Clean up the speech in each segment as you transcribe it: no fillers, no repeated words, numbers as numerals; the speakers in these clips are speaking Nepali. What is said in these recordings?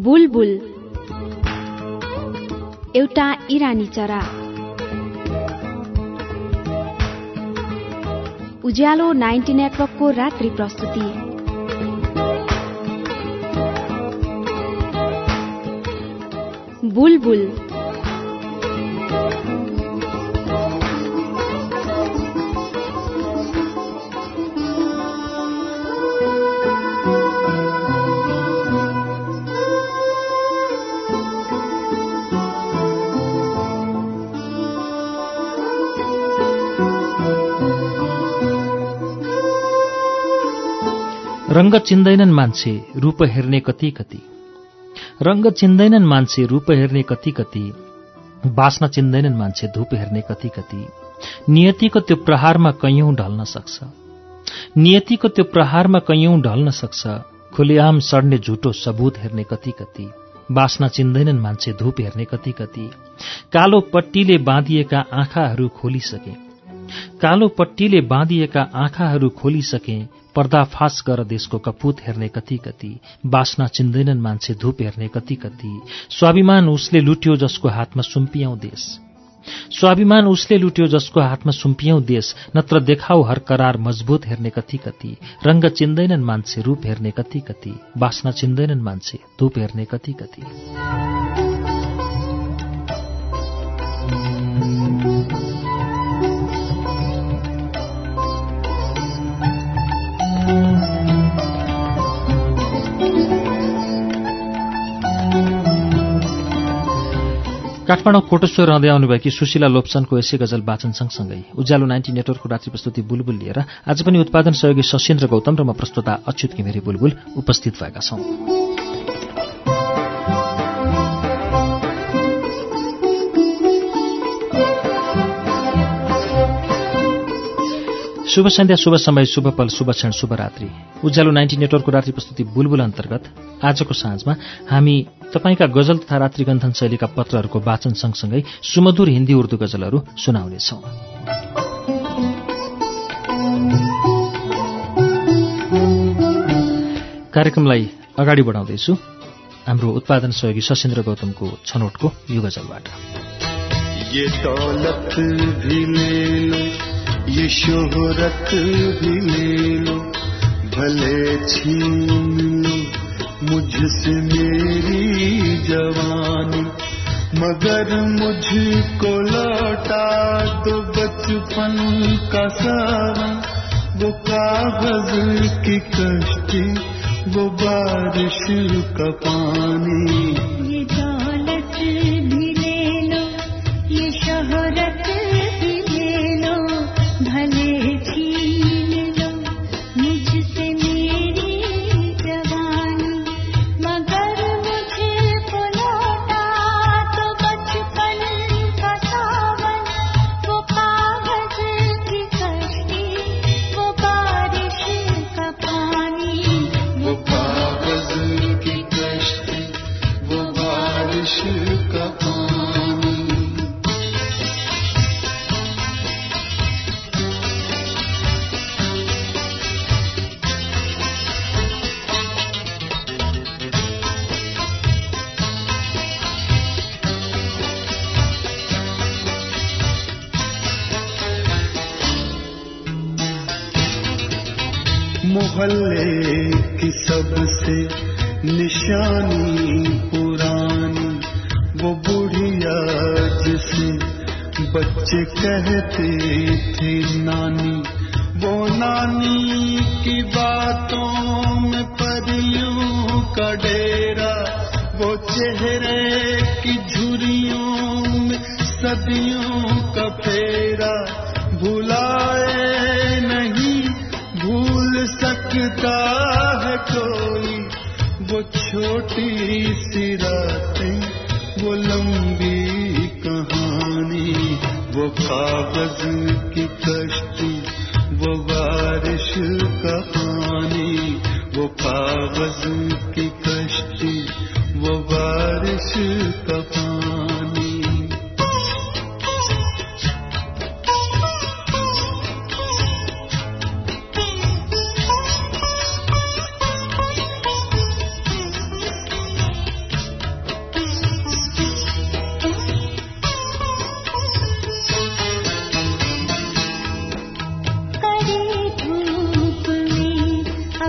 बुलबुल एउटा इरानी चरा। उज्यालो 90 नेटवर्कको रात्रि प्रस्तुति। बुलबुल रंग चिन्दैनन् मान्छे रूप हेर्ने कति कति, रंग चिन्दैनन् मान्छे रूप हेर्ने कति कति, बास्न चिन्दैनन् मान्छे धूप हेर्ने कति कति। नियतिको त्यो प्रहारमा कैयौं ढल्न सक्छ, नियतिको त्यो प्रहारमा कैयौं ढल्न सक्छ। खुलेआम सड्ने झुटो सबूत हेर्ने कति कति, बास्न चिन्दैनन् मान्छे धूप हेर्ने कति कति। कालो पट्टीले बाँधिएका आँखाहरू खोलिसके, कालो पट्टीले बाँधिएका आँखाहरू खोलिसके। पर्दाफास गर देशको कपूत हेर्ने कति कति, बास्न चिन्दैनन् मान्छे धूप हेर्ने कति कति। स्वाभिमान उसले लुट्यो जसको हातमा सुम्पियौं देश, स्वाभिमान उसले लुट्यो जसको हातमा सुम्पियौं देश। नत्र देखाऊ हर करार मजबूत हेर्ने कति कति, रंग चिन्दैनन् मान्छे रूप हेर्ने कति कति, बास्न चिन्दैनन् मान्छे धूप हेर्ने कति कति। काठमाडौँ कोटेश्वर रहँदै आउनुभएकी सुशीला लोप्सनको यसै गजल वाचन सँगसँगै उज्यालो 90 नेटवर्कको रात्रि प्रस्तुति बुलबुल लिएर आज पनि उत्पादन सहयोगी सशेन्द्र गौतम र म प्रस्तुता अच्युत घिमिरे बुलबुल उपस्थित भएका छौं। शुभ सन्ध्या, शुभ समय, शुभ पल, शुभ क्षण, शुभ रात्रि। उज्यालो 90 नेटवर्कको रात्रि प्रस्तुति बुलबुल अन्तर्गत आजको साँझमा हामी तपाईंका गजल तथा रात्रिगन्थन शैलीका पत्रहरूको वाचन सँगसँगै सुमधुर हिन्दी उर्दू गजलहरू सुनाउनेछौं। कार्यक्रमलाई अगाडि बढाउँदैछु हाम्रो उत्पादन सहयोगी सशेन्द्र गौतमको छनौटको यो गजलबाट। ये दौलत भी ले लो, ये शोहरत भी ले लो, भले छीन लो मुझसे मेरी जवानी, मगर मुझको लौटा दो बचपन का सावन। वो कागज की कश्ती, वो बारिश का पानी। ये दौलत भी ले लो, ये शोहरत भी ले लो, भले छीन लो मुझसे मेरी जवानी, मगर मुझको लौटा तो बचपन का सावन। वो कागज की कश्ती, वो बारिश का पानी। वो कागज की कश्ती, वो बारिश का पानी। मोहल्ले की सबसे निशानी पुरानी, वो बुढ़िया जिसे बच्चे कहते थे नानी। वो नानी की बातों में परियों का डेरा, वो चेहरे की झुर्रियों में सदियों का फेरा। भुलाए नहीं भूल सकता है कोई, वो छोटी सी रातें, वो लंबी कहानी। वो कागज की कश्ती, वो बारिश का पानी। वो कागज की कश्ती, वो बारिश का पानी।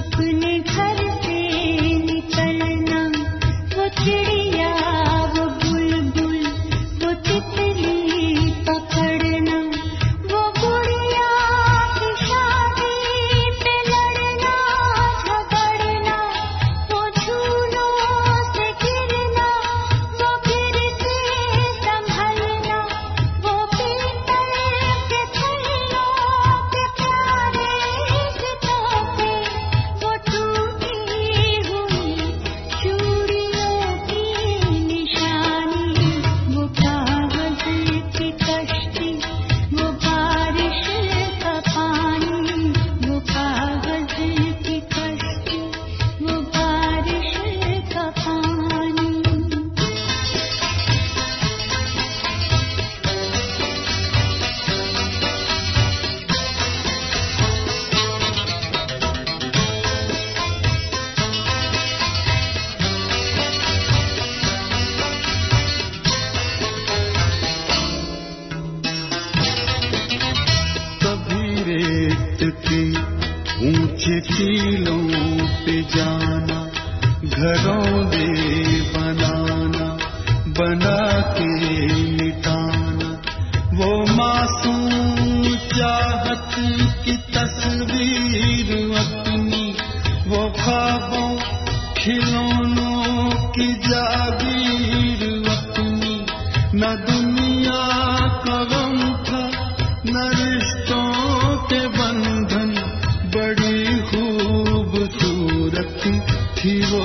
अपने घर से निकलना, वो चिड़िया वो बुलबुल वो तितली पकड़ना, वो गुड़िया की शादी पे लड़ना झगड़ना, वो झूलों से गिरना, वो गिरते संभलना, वो पीतल के थैलों के प्यारे से तोहफे, वो टूटी हुई चूड़ियों की निशानी, वो कागज की कश्ती, वो बारिश का पानी, वो कागज की कश्ती, वो बारिश का पानी। कभी रेत के ऊंचे टीलों पे जाना, घरौंदे बनाना, बना के मिटाना, वो मासूम चाहत की तस्वीर अपनी, वो ख्वाबों खिलौनों की जागीर अपनी, न दुनिया का गम था न रिश्तों के बंधन, बड़ी खूबसूरत थी वो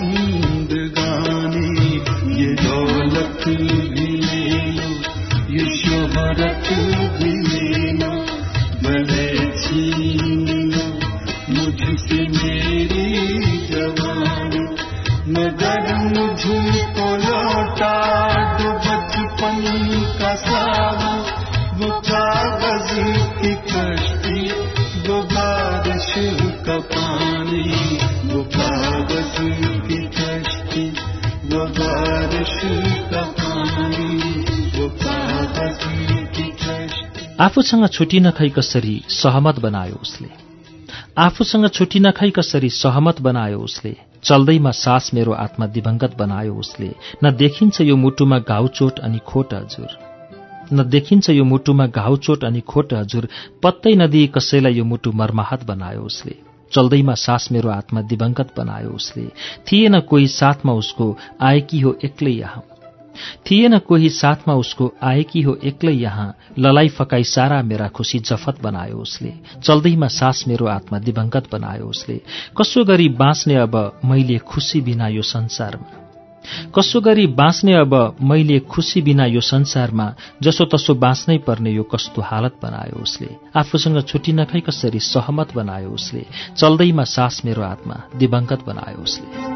जिंदगानी। ये दौलत भी ले लो, ये शोहरत भी ले लो, भले छीन लो मुझसे मेरी जवानी, मगर मुझको लौटा दो बचपन का सावा, वो कागज की कश्ती, वो बारिश का पानी, वो कागज की कश्ती, वो बारिश का पानी, वो कागज की कश्ती। आफूसँग छुटिन खै कसरी सहमत बनायो उसले, आफूसँग छुटिन खै कसरी सहमत बनायो उसले, चल्दैमा सास मेरो आत्मा दिवंगत बनायो उसले। न देखिन्छ यो मुटुमा घाउचोट अनि खोट हजुर, न देखिन्छ यो मुटुमा घाउचोट अनि खोट हजुर, पत्तै नदिई कसैलाई यो मुटु मर्माहत बनायो उसले। चल्दैमा सास मेरो आत्मा दिवंगत बनायो उसले। थिएन कोही साथमा उसको आएकी हो एक्लै यहाँ, थिएन कोही साथमा उसको आएकी हो एक्लै यहाँ, ललाई फकाई सारा मेरा खुशी जफत बनायो उसले। चल्दैमा सास मेरो आत्मा दिवंगत बनायो उसले। कसो गरी बाँच्ने अब मैले खुशी बिना यो संसारमा, कसो गरी बाँच्ने अब मैले खुशी बिना यो संसारमा, जसो तसो बाँच्नै पर्ने यो कस्तो हालत बनायो उसले। आफूसँग छुटिन खै कसरी सहमत बनायो उसले। चल्दैमा सास मेरो आत्मा दिवंगत बनायो उसले।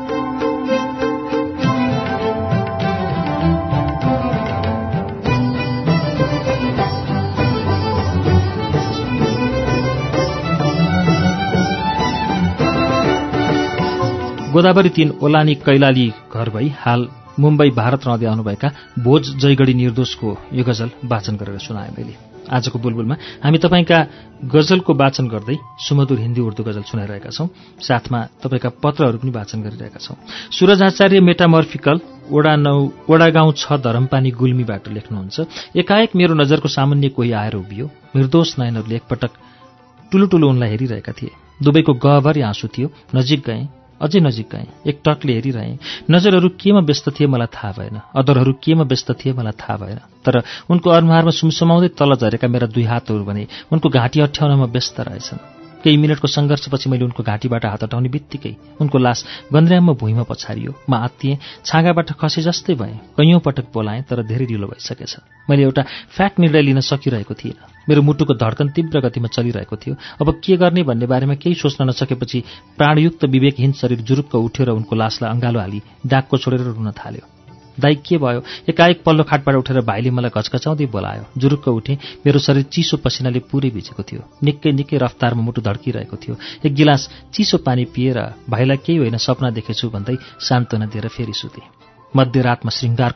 गोदावरी 3 ओलानी कैलाली घर भई हाल मुम्बई भारत रहँदै आउनुभएका भोज जयगढी निर्दोषको यो गजल वाचन गरेर सुनाएँ मैले। आजको बुलबुलमा हामी तपाईँका गजलको वाचन गर्दै सुमधुर हिन्दी उर्दू गजल सुनाइरहेका छौं। साथमा तपाईँका पत्रहरू पनि वाचन गरिरहेका छौं। सूरज आचार्य मेटामर्फिकल वडा गाउँ 6 धरमपानी गुल्मीबाट लेख्नुहुन्छ, एकाएक मेरो नजरको सामुन्ने कोही आएर उभियो। निर्दोष नयनहरूले एकपटक टुलुटुलु उनलाई हेरिरहेका थिए। दुवैको गहभरि आँसु थियो। नजिक गएँ, अझै नजिक गएँ। एक टकले हेरिरहेँ। नजरहरू केमा व्यस्त थिए मलाई थाहा भएन, अदरहरू केमा व्यस्त थिए मलाई थाहा भएन। तर उनको अनुहारमा सुमसुमाउँदै तल झरेका मेरा 2 हातहरू भने उनको घाँटी अठ्याउनमा व्यस्त रहेछन्। केही मिनटको सङ्घर्षपछि मैले उनको घाँटीबाट हात हटाउने बित्तिकै उनको लास गन्द्र्याममा भुइँमा पछारियो। म आत्तिएँ, छाँगाबाट खसे जस्तै भएँ। कैयौं पटक बोलाएँ तर धेरै ढिलो भइसकेछ। मैले एउटा फ्याट निर्णय लिन सकिरहेको थिइनँ। मेरो मुटुको धड्कन तीव्र गतिमा चलिरहेको थियो। अब के गर्ने भन्ने बारेमा केही सोच्न नसकेपछि प्राणयुक्त विवेकहीन शरीर जुरुक्क उठ्यो र उनको लासलाई अँगालो हाली डाकको छोडेर रुन थाल्यो। दाइ के भयो? एकाएक पल्लो खाटबाट उठेर भाइले मलाई घचघचाउँदै बोलायो। जुरुक्क उठेँ। मेरो शरीर चिसो पसिनाले पुरै भिजेको थियो। निकै रफ्तारमा मुटु धड्किरहेको थियो। एक गिलास चिसो पानी पिएर भाइलाई केही होइन सपना देखेछु भन्दै सान्त्वना दिएर फेरि सुते। मध्यरातमा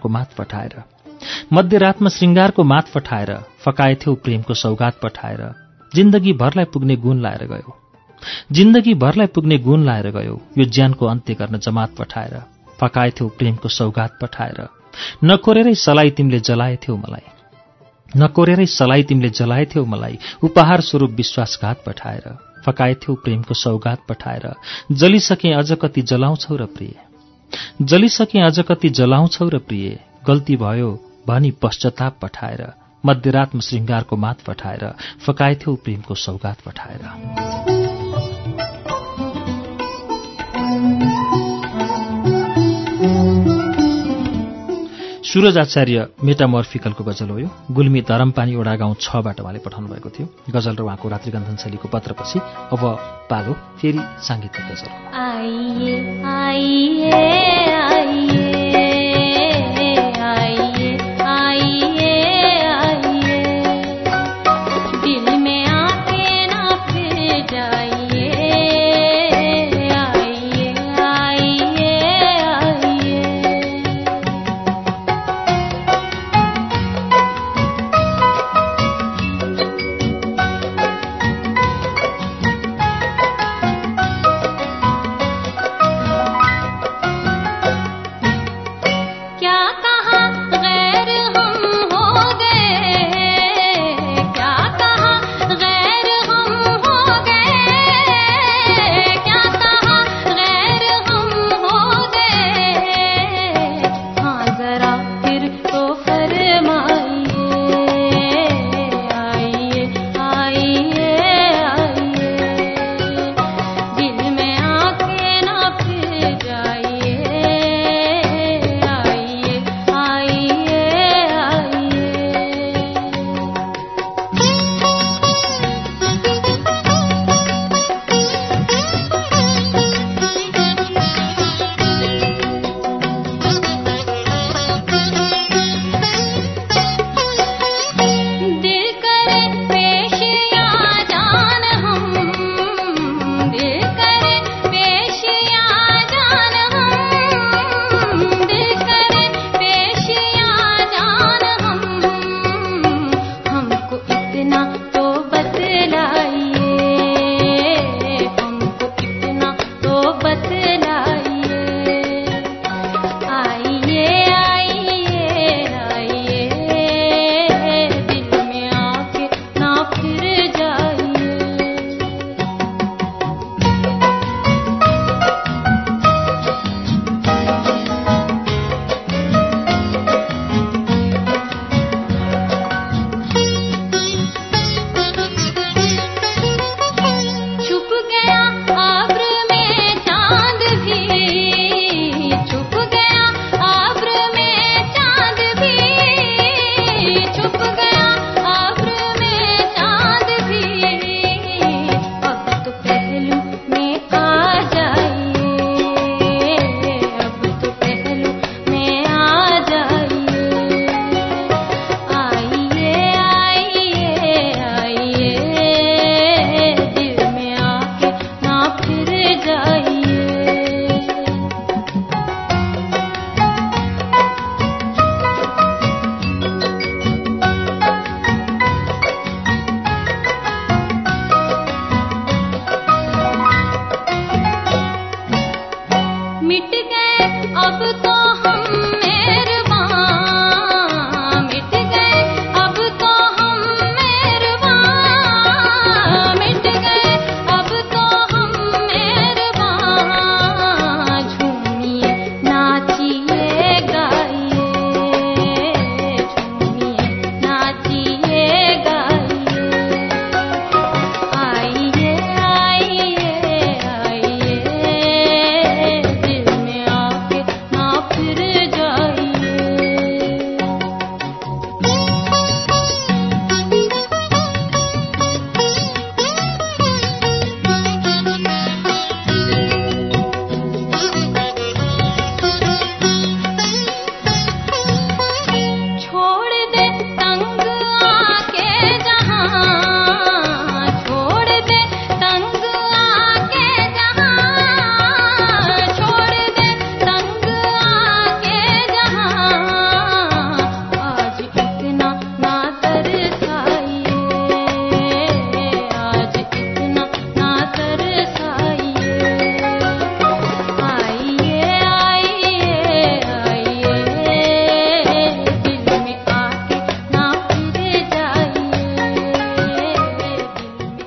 श्रृङ्गारको मात पठाएर फकाएथ्यौ प्रेमको सौगात पठाएर, जिन्दगी भरलाई पुग्ने गुण लाएर गयो। जिन्दगी भरलाई पुग्ने गुण लाएर गयो यो ज्यानको अन्त्य गर्न जमात पठाएर फकाएथ्यौ प्रेमको सौगात पठाएर नकोरेरै सलाई तिमीले जलाएथ्यौ मलाई नकोरेरै सलाई तिमीले जलाएथ्यौ मलाई उपहार स्वरूप विश्वासघात पठाएर फकाएथ्यौ प्रेमको सौगात पठाएर जलिसके अझ कति जलाउँछौ र प्रिय जलिसके अझ कति जलाउँछौ र प्रिय गल्ती भयो भनी पश्चाताप पठाएर मध्यरातमा श्रृंगारको मात पठाएर फकाएथ्यौ प्रेमको सौगात पठाएर सूरज आचार्य मेटामर्फिकलको गजल हो यो। गुल्मी धरमपानी ओडा गाउँ 6 बाट उहाँले पठाउनु भएको थियो गजल र उहाँको रात्रिगन्धन शैलीको पत्रपछि अब पालो फेरि सांगीतिक गजल। आइए आइए आइए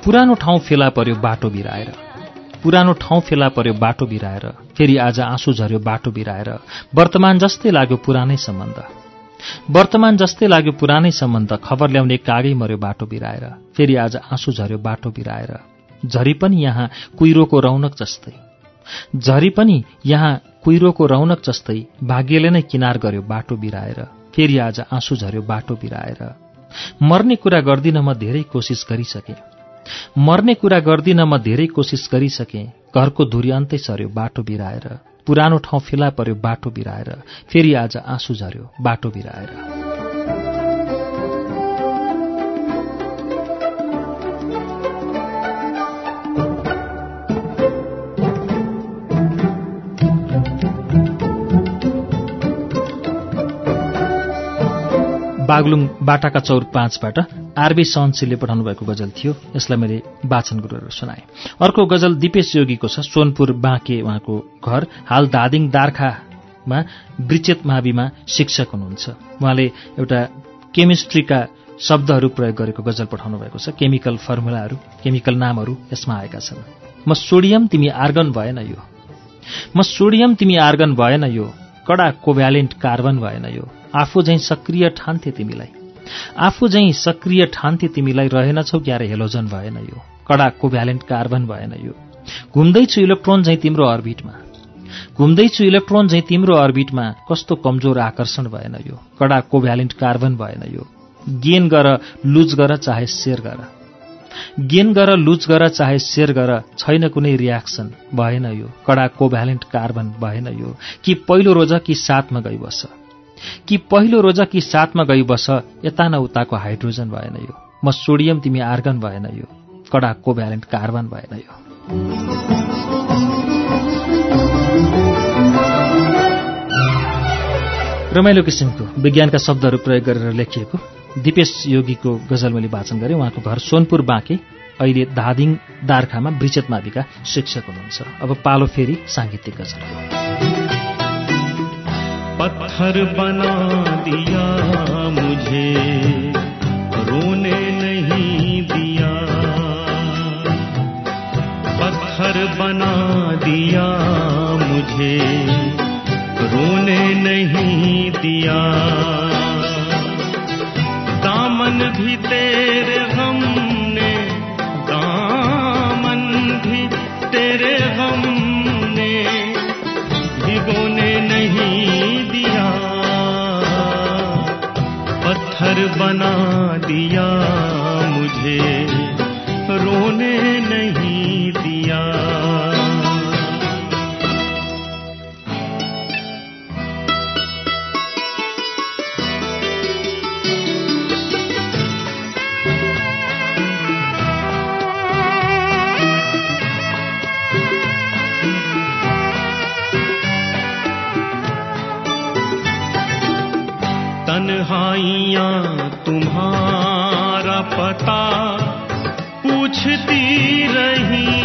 पुरानो ठाउँ फेला पर्यो बाटो बिराएर, पुरानो ठाउँ फेला पर्यो बाटो बिराएर, फेरि आज आँसु झर्यो बाटो बिराएर। वर्तमान जस्तै लाग्यो पुरानै सम्बन्ध, वर्तमान जस्तै लाग्यो पुरानै सम्बन्ध, खबर ल्याउने कागै मर्यो बाटो बिराएर, फेरि आज आँसु झर्यो बाटो बिराएर। झरी पनि यहाँ कुइरोको रौनक जस्तै, झरी पनि यहाँ कुइरोको रौनक जस्तै, भाग्यले नै किनार गर्यो बाटो बिराएर, फेरि आज आँसु झर्यो बाटो बिराएर। मर्ने कुरा गर्दिन म धेरै कोसिस गरिसकेँ, मर्ने कुरा गर्दिन म धेरै कोसिस गरिसकेँ, घरको धुरी अन्तै सर्यो बाटो बिराएर, पुरानो ठाउँ फेला पर्यो बाटो बिराएर, फेरि आज आँसु झर्यो बाटो बिराएर। बागलुङ बाटाका चौर 5बाट आरबी सहनशीलले पठाउनु भएको गजल थियो। यसलाई मैले वाचन गरेर सुनाएँ। अर्को गजल दिपेश योगीको छ। सोनपुर बाँके उहाँको घर, हाल धादिङ दार्खामा ब्रिचेत माविमा शिक्षक हुनुहुन्छ। उहाँले एउटा केमिस्ट्रीका शब्दहरू प्रयोग गरेको गजल पठाउनु भएको छ। केमिकल फर्मुलाहरू, केमिकल नामहरू यसमा आएका छन्। म सोडियम तिमी आर्गन भएन यो, म सोडियम तिमी आर्गन भएन यो, कडा कोभ्यालेन्ट कार्बन भएन यो, आफू झैं सक्रिय ठान्थे तिमीलाई, आफू झैं सक्रिय ठान्थे तिमीलाई, रहेनछौ क्यारे हेलोजन भएन यो, कडा कोभ्यालेन्ट कार्बन भएन यो। घुम्दैछु इलेक्ट्रोन झैं तिम्रो अर्बिटमा, घुम्दैछु इलेक्ट्रोन झैं तिम्रो अर्बिटमा, कस्तो कमजोर आकर्षण भएन यो, कडा कोभ्यालेन्ट कार्बन भएन यो। गेन गर लुज गर चाहे शेयर गर, गेन गर लुज गर चाहे शेयर गर, छैन कुनै रियाक्सन भएन यो, कडा कोभ्यालेन्ट कार्बन भएन यो। कि पहिलो रोजा कि साथमा गई बस, कि पहिलो रोजा कि साथमा गई बस, यता न उताको हाइड्रोजन भएन यो। म सोडियम तिमी आर्गन भएन यो, कडा कोभ्यालेन्ट कार्बन भएन यो। रमाइलो किसिमको विज्ञानका शब्दहरू प्रयोग गरेर लेखिएको दिपेश योगीको गजल मैले वाचन गरेँ। उहाँको घर सोनपुर बाँके, अहिले धादिङ दार्खामा ब्रिचेत माविका शिक्षक हुनुहुन्छ। अब पालो फेरि साङ्गीतिक गजलको। पत्थर बना दिया मुझे, रोने नहीं दिया, पत्थर बना दिया मुझे, रोने नहीं दिया। दामन भी तेरे गम ने, दामन भी तेरे गम ने, भिगोने नहीं दिया। पत्थर बना दिया मुझे, रोने नहीं दिया। तन्हाइयाँ तुम्हारा पता पूछती रही,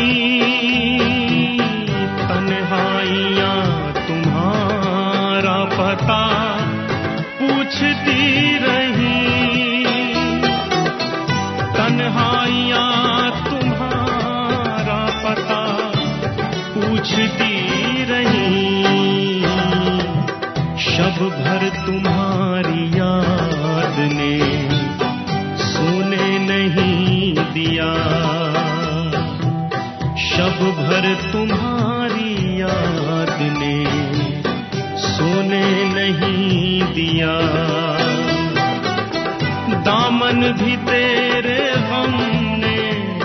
तन्हाइयाँ तुम्हारा पता पूछती रही, तन्हाइयाँ तुम्हारा पता पूछती रही। शब भर तुम्हारी याद ने सोने नहीं दिया, शब भर तुम्हारी याद ने सोने नहीं दिया। दामन भी तेरे गम ने,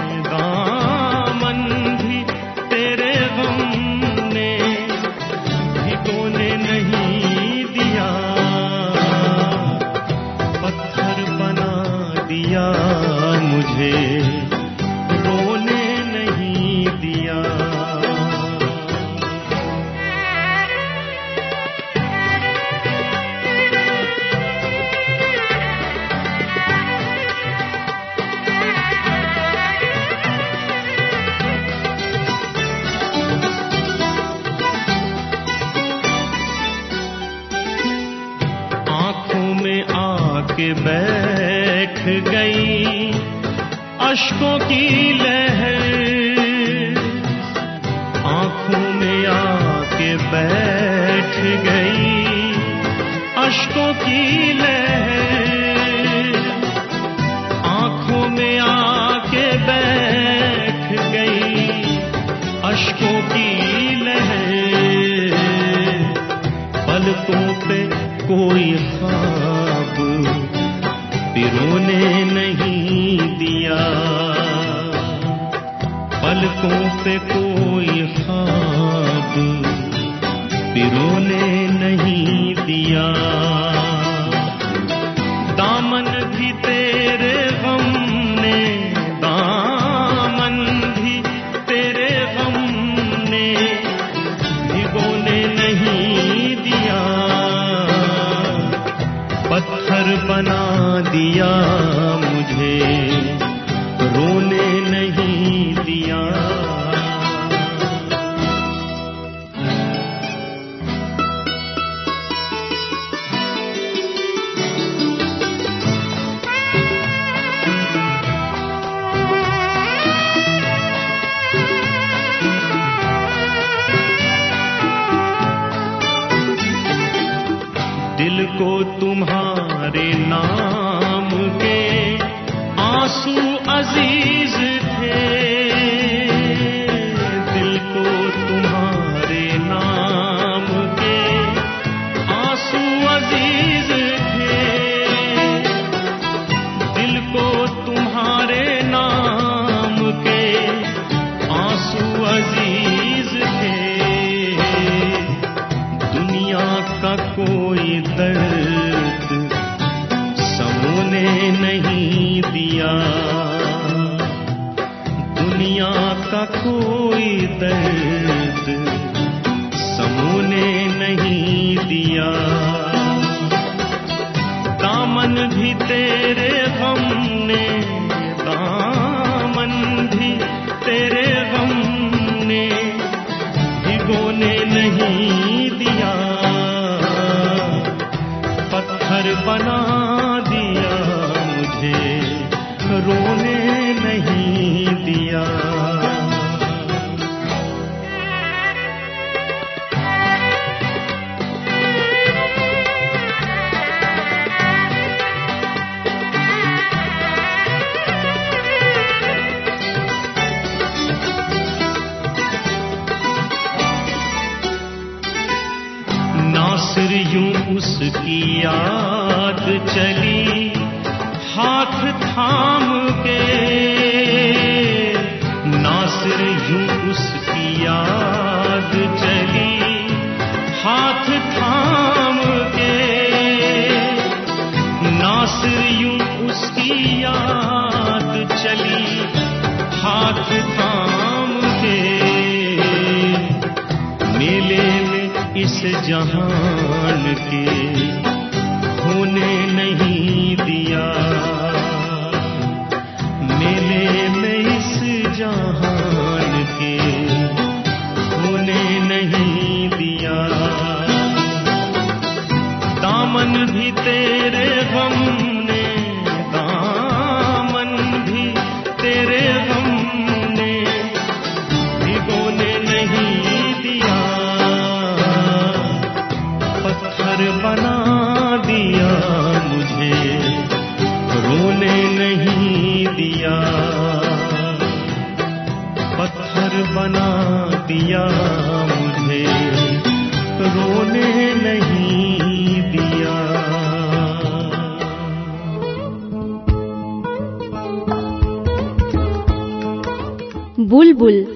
दामन भी तेरे गम ने, भिगोने नहीं दिया। पत्थर बना दिया मुझे, रोने नहीं दिया। आंखों में आके बैठ गई, अश्कों की लहर आंखों में आके बैठ गई, अश्कों की लहर आंखों में आके बैठ गई, अश्कों की लहर पलकों पे कोई ख्वाब पिरोने नहीं दिया, पलकों पे कोई ख्वाब पिरोने नहीं दिया। दामन भी तेरे गम ने, दामन भी तेरे गम ने भिगोने नहीं दिया, पत्थर बना दिया मुझे, रोने नहीं दिया। दिल को तुम्हारे नाम के आंसू अजीज थे, दिल को तुम्हारे नाम के आंसू अजीज थे, दिल को तुम्हारे नाम के आंसू अजीज थे, दुनिया का कोई दर्द समूने नहीं दिया, दुनिया का कोई दर्द समूने नहीं दिया। दामन भी तेरे गम ने, दामन भी तेरे गम ने भिगोने नहीं दिया, पत्थर बना दिया मुझे, रोने नहीं दिया। नासिर यूं उसकी याद चली हाथ थाम के, नासिर यूं उसकी याद चली हाथ थाम के, नासिर यूं उसकी याद चली हाथ थाम के, मेले में इस जहान के होने नहीं दिया, मेले में इस जहान के होने नहीं दिया। दामन भी तेरे गम ने, दामन भी तेरे गम ने भिगोने नहीं दिया, पत्थर बना दिया मुझे, रोने नहीं दिया, पत्थर बना दिया मुझे, रोने नहीं दिया। बुलबुल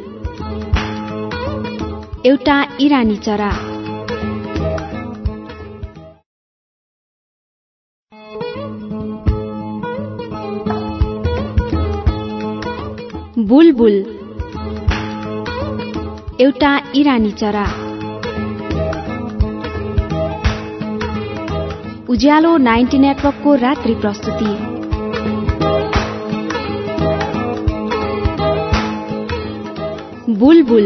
एउटा इरानी चरा। बुलबुल एउटा इरानी चरा। उज्यालो 90 नेटवर्कको रात्रि प्रस्तुति। बुलबुल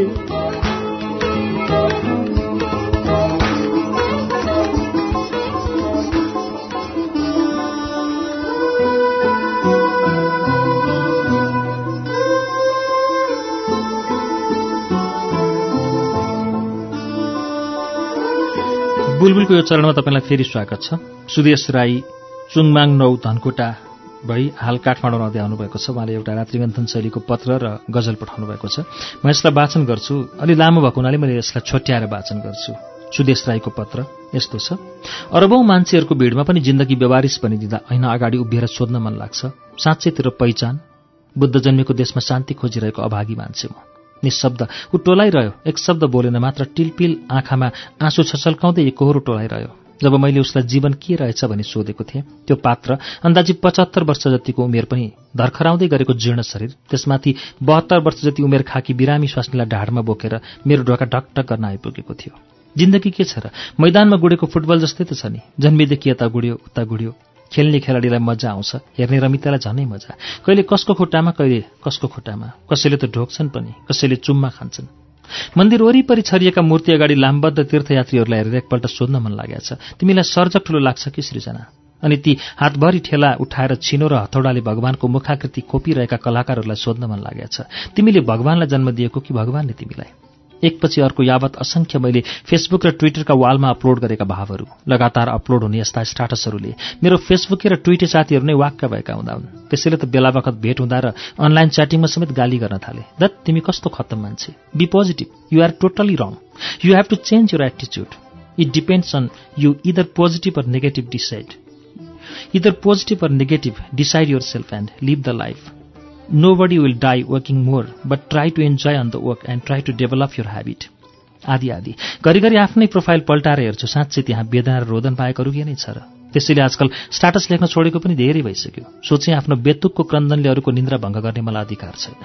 बुलबुलको यो चरणमा तपाईँलाई फेरि स्वागत छ। सुदेश राई चुङमाङ 9 धनकोटा भई हाल काठमाडौँ रहँदै आउनुभएको छ। उहाँले एउटा रात्रिगन्थन शैलीको पत्र र गजल पठाउनु भएको छ। म यसलाई वाचन गर्छु। अलि लामो भएको हुनाले मैले यसलाई छोट्याएर वाचन गर्छु। सुदेश राईको पत्र यस्तो छ। अरबौं मान्छेहरूको भिडमा पनि जिन्दगी व्यवहारिस बनिदिँदा ऐना अगाडि उभिएर सोध्न मन लाग्छ, साँच्चै तेरो पहिचान? बुद्ध जन्मेको देशमा शान्ति खोजिरहेको अभागी मान्छे म। निशब्द ऊ टोलाइरह्यो, एक शब्द बोलेन, मात्र टिलपिल आँखामा आँसु छचल्काउँदै एकहोरो टोलाइरह्यो। जब मैले उसलाई जीवन के रहेछ भनी सोधेको थिएँ, त्यो पात्र अन्दाजी 75 वर्ष जतिको उमेर पनि धर्खराउँदै गरेको जीर्ण शरीर, त्यसमाथि 72 वर्ष जति उमेर खाकी बिरामी स्वास्नीलाई ढाडमा बोकेर मेरो ढोका ढकढक गर्न आइपुगेको थियो। जिन्दगी के छ र? मैदानमा गुडेको फुटबल जस्तै त छ नि। जन्मेदेखि यता गुड्यो उता गुड्यो। खेल्ने खेलाडीलाई मजा आउँछ, हेर्ने रमितालाई झनै मजा। कहिले कसको खुट्टामा, कहिले कसको खुट्टामा। कसैले त ढोक्छन् पनि, कसैले चुम्मा खान्छन्। मन्दिर वरिपरि छरिएका मूर्ति अगाडि लामबद्ध तीर्थयात्रीहरूलाई हेरेर एकपल्ट सोध्न मन लागेको छ, तिमीलाई सर्जक ठुलो लाग्छ कि सृजना? अनि ती हातभरि ठेला उठाएर छिनो र हथौडाले भगवानको मुखाकृति खोपिरहेका कलाकारहरूलाई सोध्न मन लागेको छ, तिमीले भगवानलाई जन्म दिएको कि भगवानले तिमीलाई? एकपछि अर्को यावत असंख्य मैले फेसबुक र ट्विटरका वालमा अपलोड गरेका भावहरू, लगातार अपलोड हुने यस्ता स्टाटसहरूले मेरो फेसबुक र ट्विटर साथीहरू नै वाक्क भएका हुँदा हुन्। त्यसैले त बेला बखत भेट हुँदा र अनलाइन च्याटिङमा समेत गाली गर्न थाले। दट तिमी कस्तो खत्तम मान्छे। Be positive, you are totally wrong, you have to change your attitude. It depends on you, either positive or negative decide. Either positive or negative decide yourself and live the life. Nobody will die working more, but try to enjoy on the work and try to develop your habit. आदि आदि घरिघरि आफ्नै प्रोफाइल पल्टाएर हेर्छु, साँच्चै त्यहाँ वेदना र रोदन बाहेक अरू के नै छ र? त्यसैले आजकल स्टाटस लेख्न छोडेको पनि धेरै भइसक्यो। सोचे आफ्नो बेतुकको क्रन्दनले अरूको निन्द्रा भङ्ग गर्ने मलाई अधिकार छैन।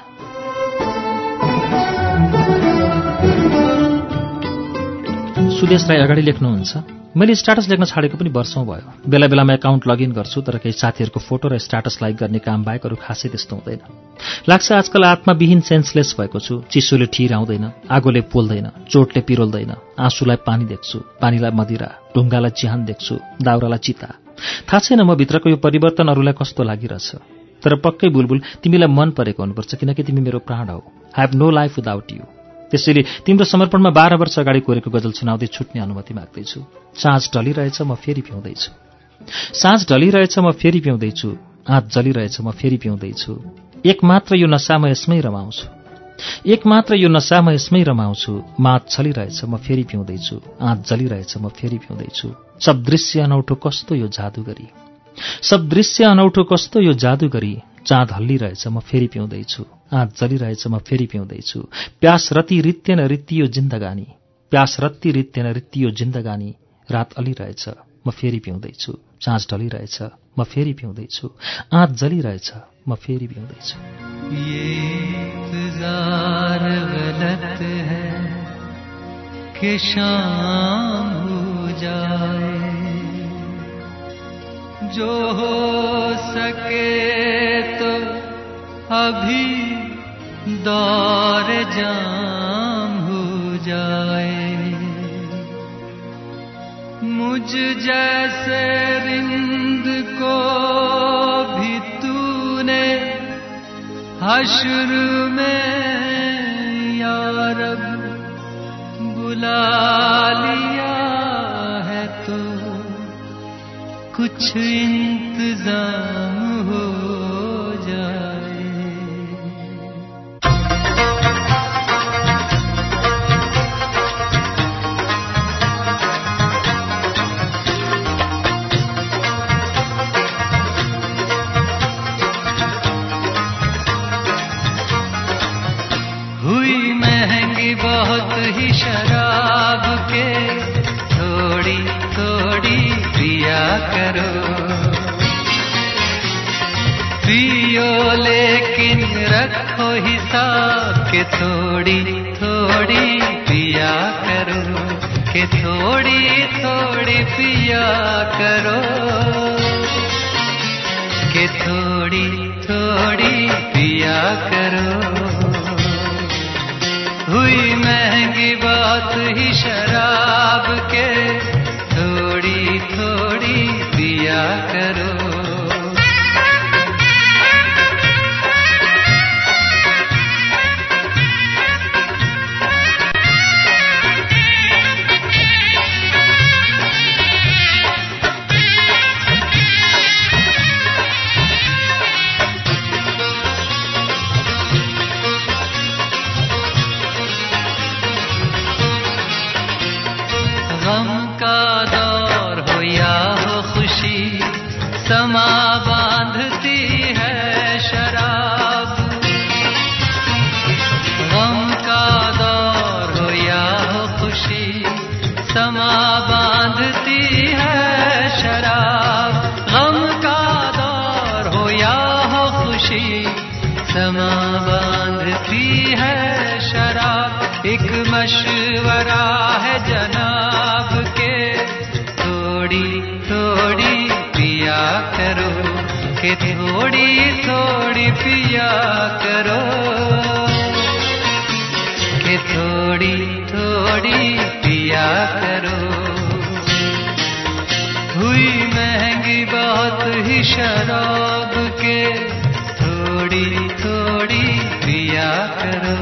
सुदेश राई अगाडि लेख्नुहुन्छ, मैले स्टाटस लेख्न छाडेको पनि वर्षौं भयो। बेला बेलामा एकाउन्ट लगइन गर्छु, तर केही साथीहरूको फोटो र स्टाटस लाइक गर्ने काम बाहेक अरू खासै त्यस्तो हुँदैन। लाग्छ आजकल आत्माविहीन सेन्सलेस भएको छु। चिसोले ठिर आउँदैन, आगोले पोल्दैन, चोटले पिरोल्दैन। आँसुलाई पानी देख्छु, पानीलाई मदिरा, ढुङ्गालाई चिहान देख्छु, दाउरालाई चिता। थाहा छैन म भित्रको यो परिवर्तन अरूलाई कस्तो लागिरहेछ, तर पक्कै बुलबुल तिमीलाई मन परेको हुनुपर्छ, किनकि तिमी मेरो प्राण हौ। I have no life without you. त्यसैले तिम्रो समर्पणमा 12 वर्ष अगाडि कोरेको गजल सुनाउँदै छुट्ने अनुमति माग्दैछु। साँझ ढलिरहेछ, म फेरि पिउँदैछु। साँझ ढलिरहेछ, म फेरि पिउँदैछु। आँच जलिरहेछ, म फेरि पिउँदैछु। एक मात्र यो नशा म यसमै रमाउँछु। एक मात्र यो नशा म यसमै रमाउँछु। मात छलिरहेछ, म फेरि पिउँदैछु। आँच जलिरहेछ, म फेरि पिउँदैछु। सब दृश्य अनौठो कस्तो यो जादुगरी, सब दृश्य अनौठो कस्तो यो जादुगरी। चाँद हल्लिरहेछ, म फेरि पिउँदैछु। आँच जलिरहेछ, म फेरि पिउँदैछु। प्यास रति रित्तेन रित्तियो जिन्दगानी, प्यास रति रित्तेन रित्तियो जिन्दगानी। रात अलिरहेछ, म फेरि पिउँदैछु। साँझ ढलिरहेछ, म फेरि पिउँदैछु। आँच जलिरहेछ, म फेरि पिउँदैछु। ये इंतजार गलत है कि शाम हो जाए, जो हो सके तो अभी दौर जाम हो जाए। मुझ जैसे रिंद को भी तूने हश्र में या रब बुला लिया है, तो कुछ इंतजाम हो जाए। हुई महंगी बहुत ही शराब के, थोड़ी थोड़ी पिया करो। पियो लेकिन रखो हिसाब के, थोड़ी थोड़ी पिया करो, के थोड़ी थोड़ी पिया करो, के थोड़ी थोड़ी पिया करो। हुई महंगी बात ही शराब के, थोड़ी थोड़ी पिया करो। समा बांधती है शराब। गम का दौर हो या हो खुशी, समा बांधती है शराब। गम का दौर हो या हो खुशी, समा बांधती है शराब। एक मशवरा है जनाब के, थोड़ी थोड़ी पिया करो, कि थोड़ी थोड़ी पिया करो, कि थोड़ी थोड़ी पिया करो। हुई महंगी बहुत ही शराब के, थोड़ी थोड़ी पिया करो।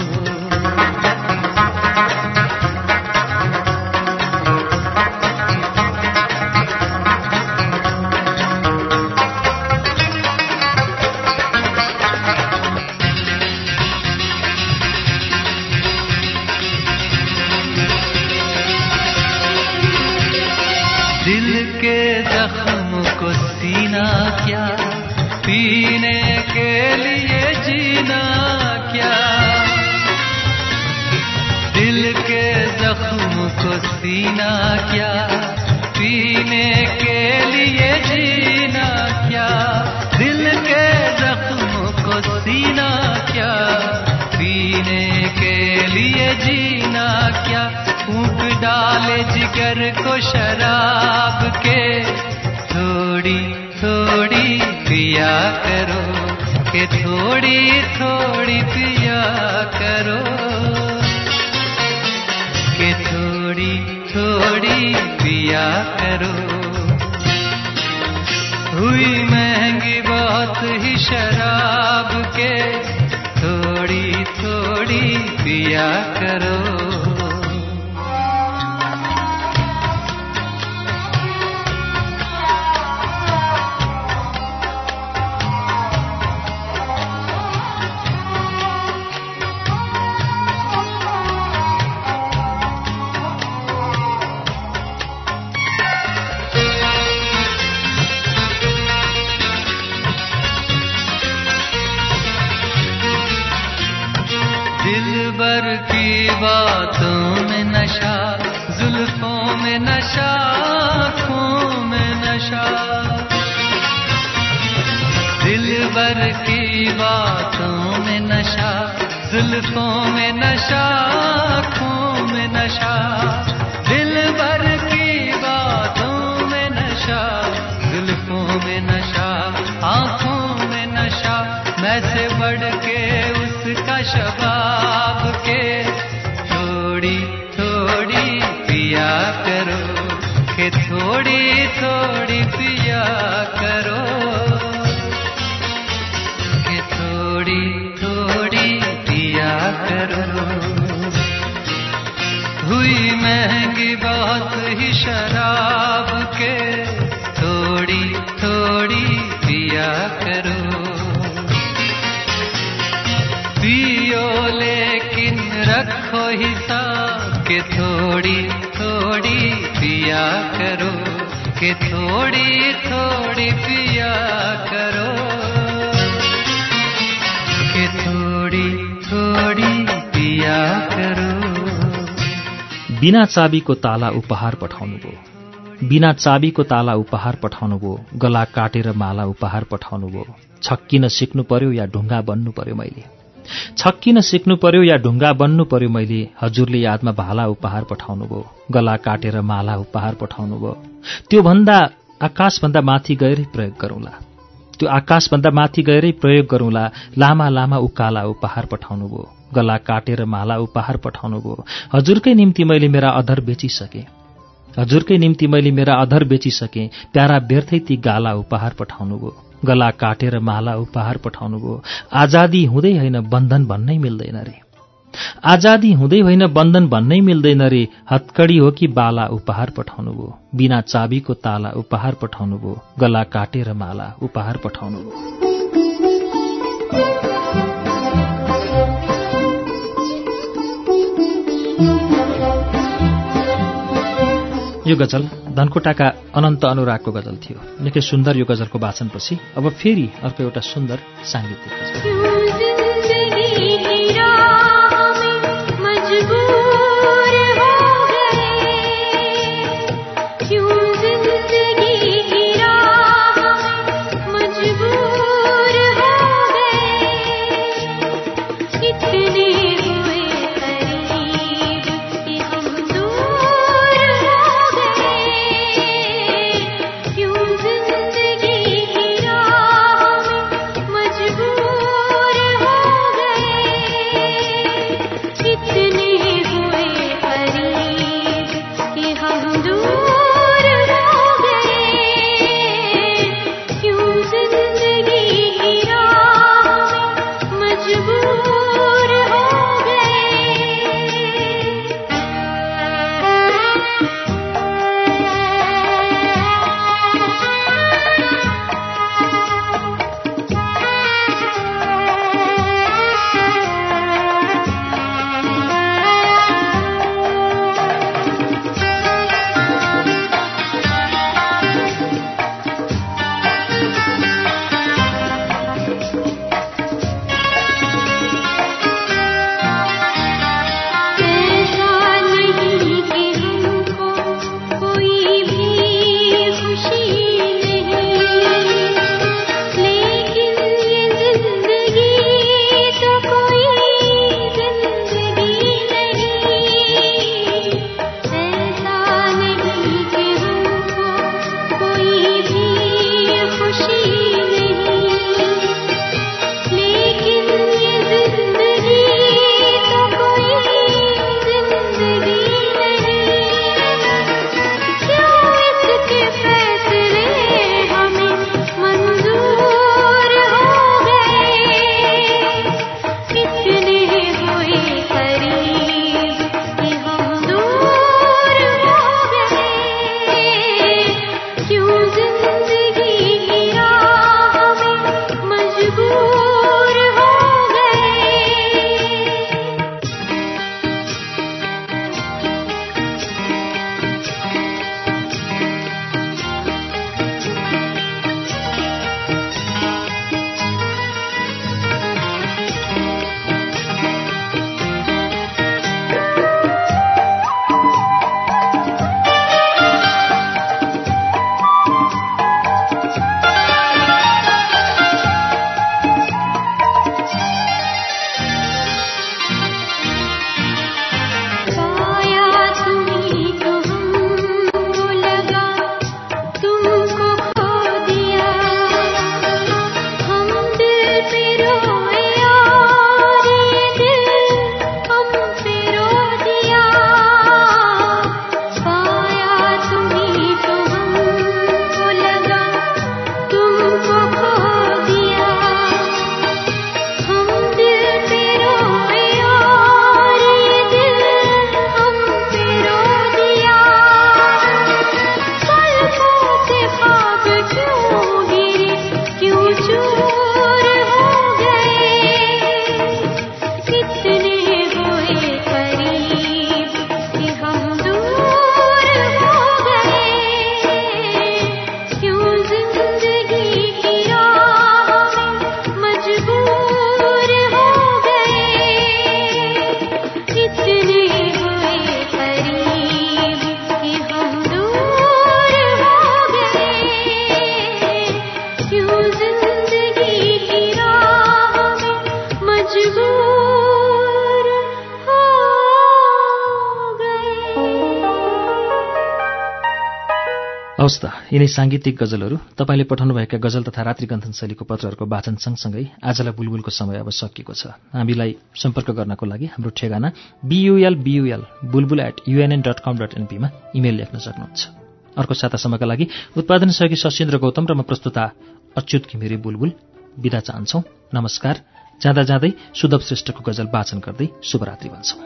दिल के जख्म को सीना क्या, पीने के लिए जीना क्या। दिल के जख्म को सीना क्या, पीने के लिए जीना क्या। दिल के जख्म को सीना क्या, पीने के लिए जीना क्या। फूंक डाले जिगर को शराब के, थोड़ी थोड़ी पिया करो, कि थोड़ी थोड़ी पिया करो, कि थोड़ी थोड़ी पिया करो। हुई महंगी बहुत ही शराब के, थोड़ी थोड़ी पिया करो। दिलबर की बातों में नशा, जुल्फों में नशा, आँखों में नशा। दिलबर की बातों में नशा, जुल्फों में नशा, आँखों में नशा। दिलबर की बातों में नशा, जुल्फों में नशा, आँखों में नशा। मैं से बढ़ के उसका शबाब के, थोड़ी थोड़ी पिया करो, कि थोड़ी थोड़ी पिया करो, कि थोड़ी थोड़ी पिया करो। हुई महंगी बहुत ही शराब के, थोड़ी थोड़ी पिया करो। पियो लेकिन रखो हिसाब, कि थोड़ी थोड़ी पिया करो, कि थोड़ी थोड़ी पिया करो, कि थोड़ी थोड़ी पिया करो। बिना चाबीको ताला उपहार पठाउनुभयो, बिना चाबीको ताला उपहार पठाउनुभयो। गला काटेर माला उपहार पठाउनुभयो। छक्किन सिक्नु पर्यो या ढुङ्गा बन्नु पर्यो मैले, छक्किन सिक्नु पर्यो या ढुङ्गा बन्नु पर्यो मैले। हजुरले यादमा भाला उपहार पठाउनुभयो। गला काटेर माला उपहार पठाउनुभयो। त्यो भन्दा आकाशभन्दा माथि गएरै प्रयोग गरौँला, त्यो आकाशभन्दा माथि गएरै प्रयोग गरौँला। लामा लामा उकाला उपहार पठाउनुभयो। गला काटेर माला उपहार पठाउनुभयो। हजुरकै निम्ति मैले मेरा अधर बेचिसके, हजुरकै निम्ति मैले मेरा अधर बेचिसके। प्यारा व्यर्थै ती गाला उपहार पठाउनुभयो। गला काटेर माला उपहार पठाउनुभयो। आजादी हुँदै होइन बन्धन भन्नै मिल्दैन रे, आजादी हुँदै होइन बन्धन भन्नै मिल्दैन रे। हत्कडी हो कि बाला उपहार पठाउनुभयो। बिना चाबीको ताला उपहार पठाउनुभयो। गला काटेर माला उपहार पठाउनुभयो। यो गजल धनकोटाका अनन्त अनुरागको गजल थियो। निकै सुन्दर यो गजलको वाचनपछि अब फेरि अर्को एउटा सुन्दर साङ्गीतिक गजल। हवस् त, यिनै साङ्गीतिक गजलहरू तपाईँले पठाउनुभएका गजल तथा रात्रिगन्थन शैलीको पत्रहरूको वाचन सँगसँगै आजलाई बुलबुलको समय अब सकिएको छ। हामीलाई सम्पर्क गर्नको लागि हाम्रो ठेगाना bulbul@unn.com.np मा इमेल लेख्न सक्नुहुन्छ। अर्को सातासम्मका लागि उत्पादन सहयोगी सशिन्द्र गौतम र म प्रस्तुता अच्युत घिमिरे बुलबुल बिदा चाहन्छौँ। नमस्कार। जाँदा जाँदै सुदव श्रेष्ठको गजल वाचन गर्दै शुभरात्रि भन्छौँ।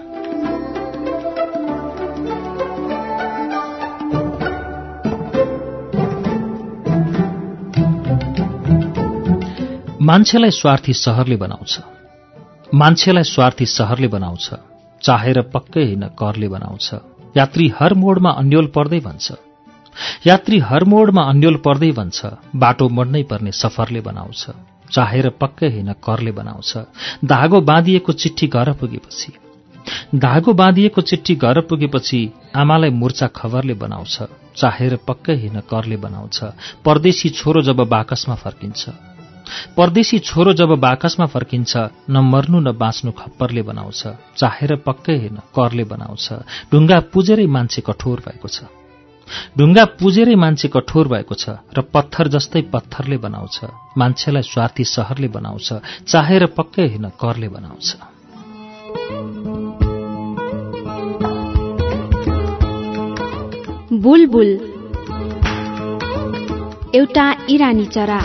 मान्छेलाई स्वार्थी शहरले बनाउँछ, मान्छेलाई स्वार्थी शहरले बनाउँछ, चाहेर पक्कै होइन करले बनाउँछ। यात्री हर मोडमा अन्यल पर्दै भन्छ। यात्री हर मोडमा अन्यल पर्दै भन्छ। बाटो मोड्नै पर्ने सफरले बनाउँछ। चाहेर पक्कै होइन करले बनाउँछ। धागो बाँधिएको चिट्ठी घर पुगेपछि धागो बाँधिएको चिट्ठी घर पुगेपछि आमालाई मुर्चा खबरले बनाउँछ। चाहेर पक्कै होइन करले बनाउँछ। परदेशी छोरो जब बाकसमा फर्किन्छ परदेशी छोरो जब बाकसमा फर्किन्छ न मर्नु न बाँच्नु खप्परले बनाउँछ। चाहेर पक्कै होइन करले बनाउँछ। ढुङ्गा पुजेरै मान्छे कठोर भएको छ। ढुङ्गा पुजेरै मान्छे कठोर भएको छ र पत्थर जस्तै पत्थरले बनाउँछ। मान्छेलाई स्वार्थी शहरले बनाउँछ। चाहेर पक्कै होइन करले बनाउँछ। बुलबुल एउटा इरानी चरा।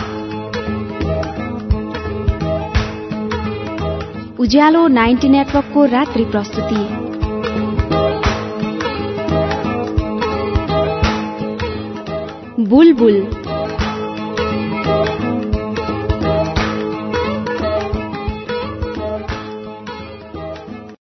उज्यालो 90 नेटवर्कको रात्रि प्रस्तुति। बुलबुल